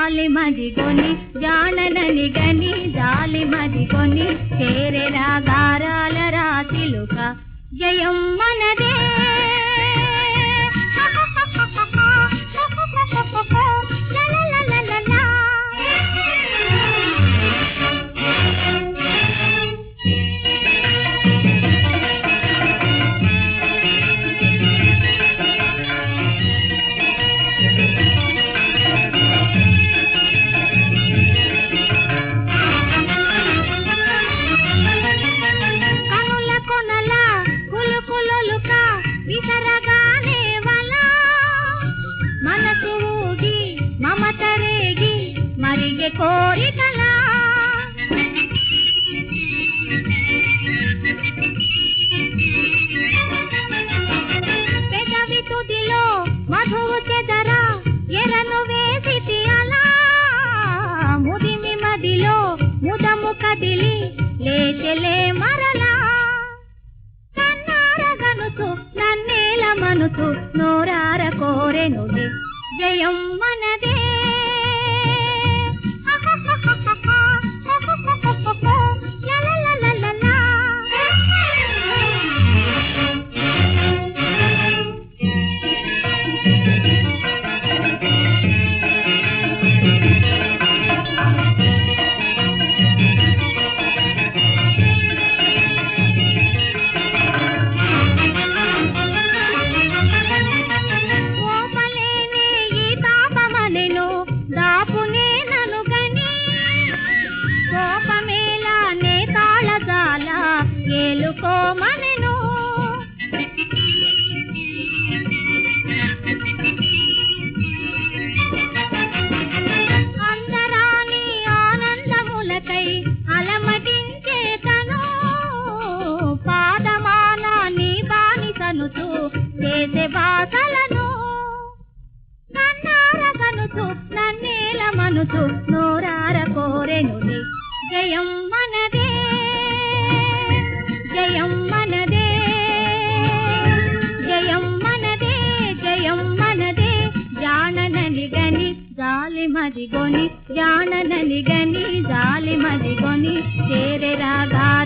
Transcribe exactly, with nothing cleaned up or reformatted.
జాలి మదిగొని జాననని గని జాలి మదిగొని చేరెరా గారాల రాతిలుక జయం మనదే కోరికలా పెదవి తుదిలో మధువు చెదరా ఎరను వేసితి అలా ముదిమి మదిలో ముదము కదిలి లేచెలే మరలా కన్నారగనుచు నన్నేల మనుచు నోరార కోరెనులే జయం మనదే చేసే బాసలను కన్నారగనుచు నన్నేల మనుచు నోరార కోరెనులే జయం మనదే జయం మనదే జయం మనదే జయం మనదే జాననని గని జాలి మదిగొని జాననని గని జాలి మదిగొని చేరెరా